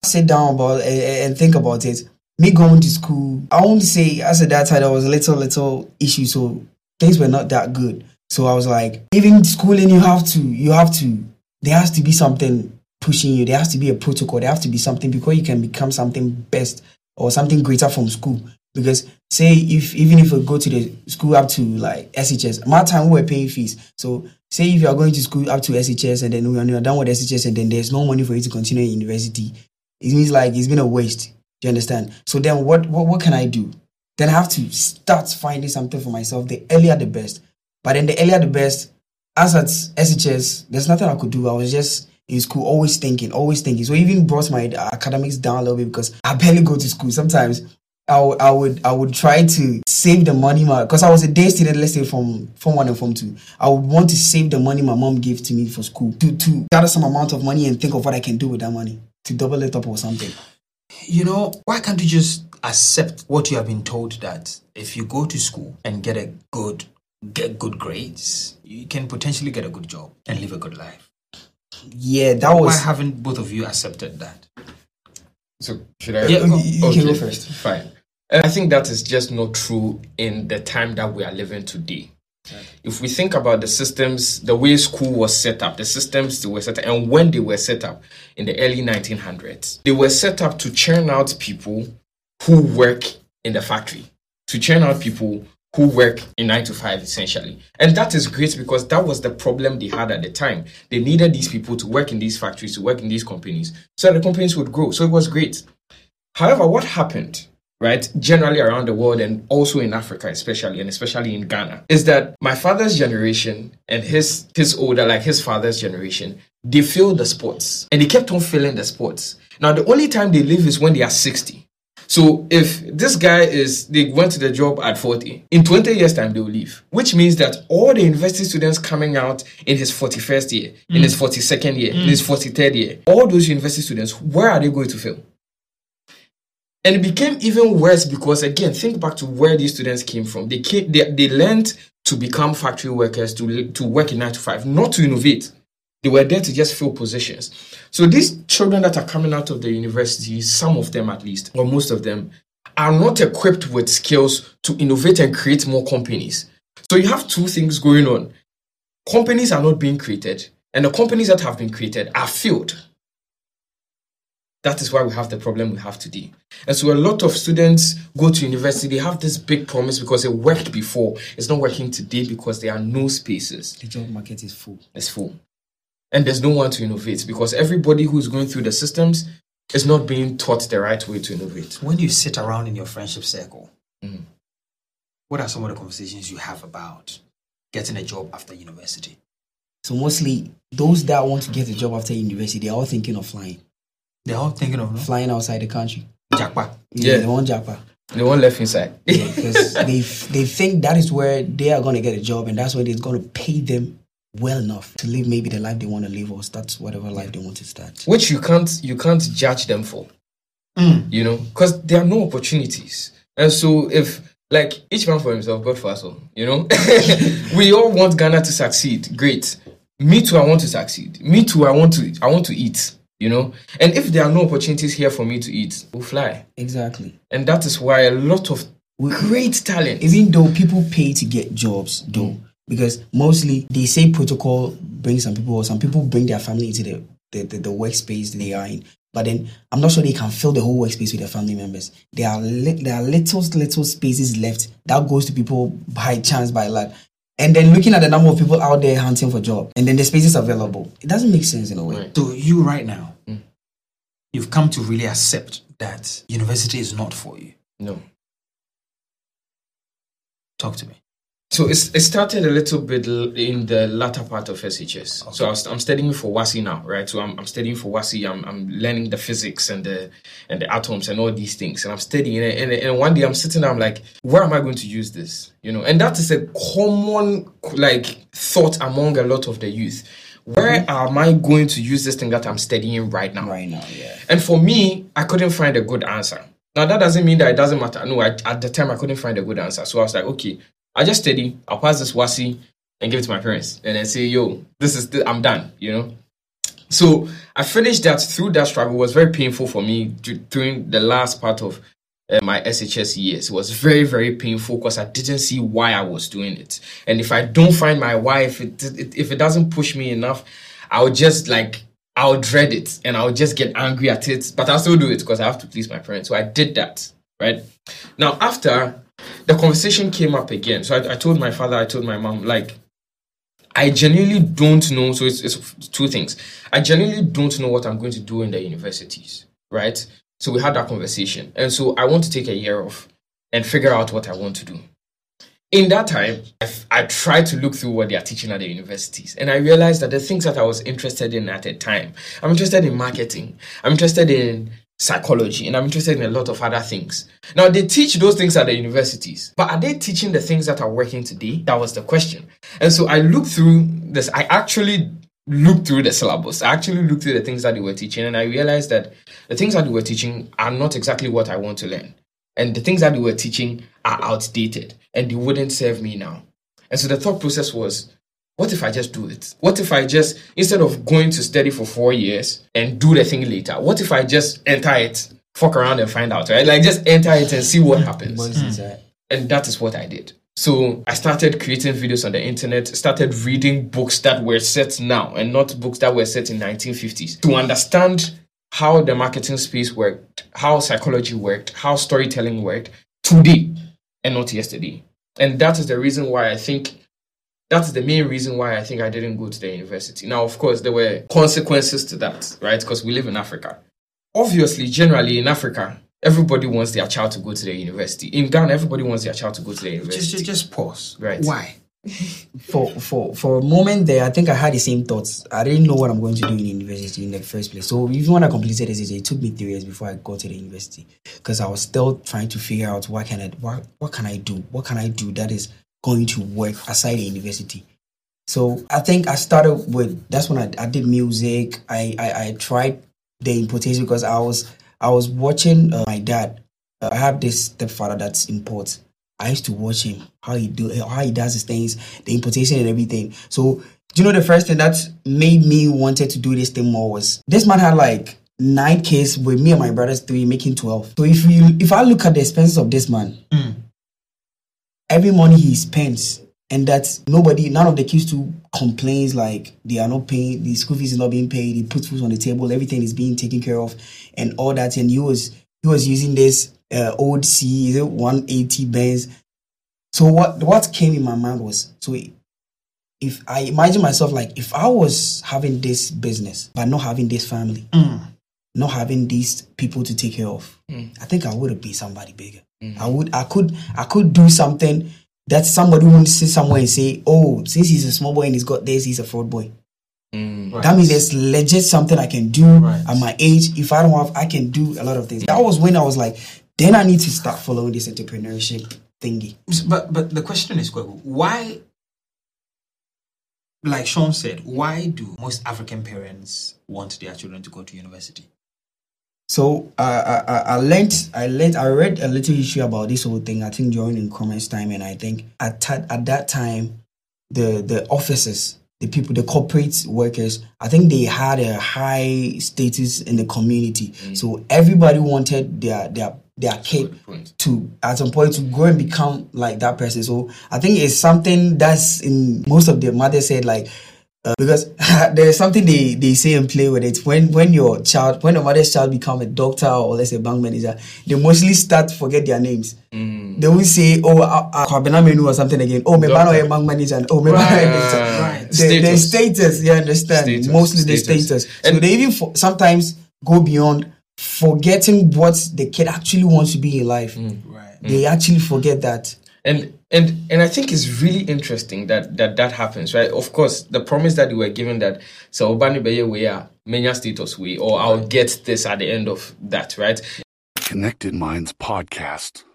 sit down about and think about it, me going to school, I won't say, as at that time, there was a little issue, so things were not that good. So I was like, even schooling, there has to be something pushing you. There has to be a protocol. There has to be something before you can become something best or something greater from school. Because say even if we go to the school up to like SHS, my time we were paying fees. So say if you are going to school up to SHS and then when you're done with SHS and then there's no money for you to continue in university, it means like it's been a waste. Do you understand? So then what can I do? Then I have to start finding something for myself. The earlier the best. But then the earlier the best, as at SHS, there's nothing I could do. I was just in school, always thinking. So it even brought my academics down a little bit because I barely go to school. Sometimes I would try to save the money because I was a day student, let's say from Form 1 and Form 2. I would want to save the money my mom gave to me for school to gather some amount of money and think of what I can do with that money to double it up or something. You know, why can't you just accept what you have been told that if you go to school and get good grades, you can potentially get a good job and live a good life? Yeah, that was... Why haven't both of you accepted that? So should I? Yeah, you can go first. Fine. And I think that is just not true in the time that we are living today. Okay. If we think about the systems, the way school was set up, the systems they were set up, and when they were set up in the early 1900s, they were set up to churn out people who work in the factory, to churn out people who work in 9 to 5 essentially. And that is great because that was the problem they had at the time. They needed these people to work in these factories, to work in these companies, so that the companies would grow. So it was great. However, what happened, right, generally around the world and also in Africa especially, and especially in Ghana, is that my father's generation and his older, like his father's generation, they failed the sports. And they kept on failing the sports. Now, the only time they leave is when they are 60. So if this guy they went to the job at 40, in 20 years' time, they will leave. Which means that all the university students coming out in his 41st year, in his 42nd year, in his 43rd year, all those university students, where are they going to fail? And it became even worse because, again, think back to where these students came from. They learned to become factory workers, to work in 9 to 5, not to innovate. They were there to just fill positions. So these children that are coming out of the university, some of them at least, or most of them, are not equipped with skills to innovate and create more companies. So you have two things going on. Companies are not being created, and the companies that have been created are failed. That is why we have the problem we have today. And so a lot of students go to university, they have this big promise because it worked before. It's not working today because there are no spaces. The job market is full. It's full. And there's no one to innovate because everybody who's going through the systems is not being taught the right way to innovate. When you sit around in your friendship circle, what are some of the conversations you have about getting a job after university? So mostly those that want to get a job after university, they're all thinking of flying. They're all thinking of flying outside the country. Japa. Yeah, they want Japa. They want left inside. Yeah, because they think that is where they are going to get a job and that's where they're going to pay them well enough to live maybe the life they want to live or start whatever life they want to start. Which you can't judge them for. You know, because there are no opportunities. And so if, like, each man for himself, God for us all, you know? We all want Ghana to succeed. Great. Me too, I want to succeed. Me too, I want to eat. You know, and if there are no opportunities here for me to eat, we'll fly. Exactly. And that is why a lot of great talent, even though people pay to get jobs, because mostly they say protocol brings some people, or some people bring their family into the workspace they are in. But then I'm not sure they can fill the whole workspace with their family members. There are little spaces left that goes to people by chance, by luck. And then looking at the number of people out there hunting for jobs, and then the spaces available, it doesn't make sense in a way. Right. So you right now, you've come to really accept that university is not for you. No. Talk to me. So it started a little bit in the latter part of SHS. Okay. So I'm studying for WASSCE now, right? So I'm studying for WASSCE. I'm learning the physics and the atoms and all these things. And I'm studying it. And one day I'm sitting there, I'm like, where am I going to use this? You know, and that is a common thought among a lot of the youth. Where am I going to use this thing that I'm studying right now? Right now, yeah. And for me, I couldn't find a good answer. Now that doesn't mean that it doesn't matter. No, at the time I couldn't find a good answer. So I was like, okay, I just study, I'll pass this WASSCE and give it to my parents and then say, yo, I'm done, you know? So I finished that. Through that struggle, it was very painful for me during the last part of my SHS years. It was very, very painful because I didn't see why I was doing it. And if I don't find my wife, if it doesn't push me enough, I'll dread it and I'll just get angry at it. But I'll still do it because I have to please my parents. So I did that, right? Now, after the conversation came up again, so I told my father, I told my mom, like, I genuinely don't know. So it's two things. I genuinely don't know what I'm going to do in the universities, right? So we had that conversation. And so I want to take a year off and figure out what I want to do. In that time, I tried to look through what they are teaching at the universities. And I realized that the things that I was interested in at the time, I'm interested in marketing. I'm interested in psychology, and I'm interested in a lot of other things. Now, they teach those things at the universities, but are they teaching the things that are working today? That was the question. And so I looked through this. I actually looked through the syllabus. I actually looked through the things that they were teaching, and I realized that the things that they were teaching are not exactly what I want to learn. And the things that they were teaching are outdated, and they wouldn't serve me now. And so the thought process was, what if I just do it? What if I just, instead of going to study for 4 years and do the thing later, what if I just enter it, fuck around and find out, right? Like, just enter it and see what happens. And that is what I did. So I started creating videos on the internet, started reading books that were set now and not books that were set in 1950s to understand how the marketing space worked, how psychology worked, how storytelling worked today and not yesterday. And that is the reason why that's the main reason why I think I didn't go to the university. Now, of course, there were consequences to that, right? Because we live in Africa. Obviously, generally in Africa, everybody wants their child to go to the university. In Ghana, everybody wants their child to go to the university. Just pause. Right. Why? For a moment there, I think I had the same thoughts. I didn't know what I'm going to do in university in the first place. So even when I completed SSA, it took me 3 years before I got to the university because I was still trying to figure out what can I do? What can I do that is going to work aside the university? So I think I started with, that's when I did music. I tried the importation because I was watching my dad. I have this stepfather that's imports. I used to watch him, how he does his things, the importation and everything. So, the first thing that made me wanted to do this thing more was, this man had like 9 kids with me and my brothers 3, making 12. So if I look at the expenses of this man, every money he spends, and that none of the kids too complains like they are not paying, the school fees is not being paid, he puts food on the table, everything is being taken care of, and all that. And he was using this old C 180 Benz. So what came in my mind was, so if I imagine myself like, if I was having this business but not having this family, not having these people to take care of, I think I would have been somebody bigger. I could do something that somebody wouldn't sit somewhere and say, oh, since he's a small boy and he's got this, he's a fraud boy. Right. That means there's legit something I can do at my age. If I don't have, I can do a lot of things. That was when I was like, then I need to start following this entrepreneurship thingy. But the question is, why, like Sean said, why do most African parents want their children to go to university? So I read a little history about this whole thing, I think during Nkrumah's time, and I think at that time, the officers, the people, the corporate workers, I think they had a high status in the community. So everybody wanted their kid to, at some point, to go and become like that person. So I think it's something that's in most of the mothers said, like, because there's something they say and play with it. When the mother's child become a doctor or let's say a bank manager, they mostly start to forget their names. They will say, Kwabena Menu or something again. Oh, maybe a bank manager. And, oh, maybe the status. You understand? Status, mostly the status. So they even sometimes go beyond forgetting what the kid actually wants to be in life. They actually forget that. And I think it's really interesting that happens, right? Of course, the promise that you were given that so Obani Beye we are many status way, or I'll get this at the end of that, right? Connected Minds Podcast.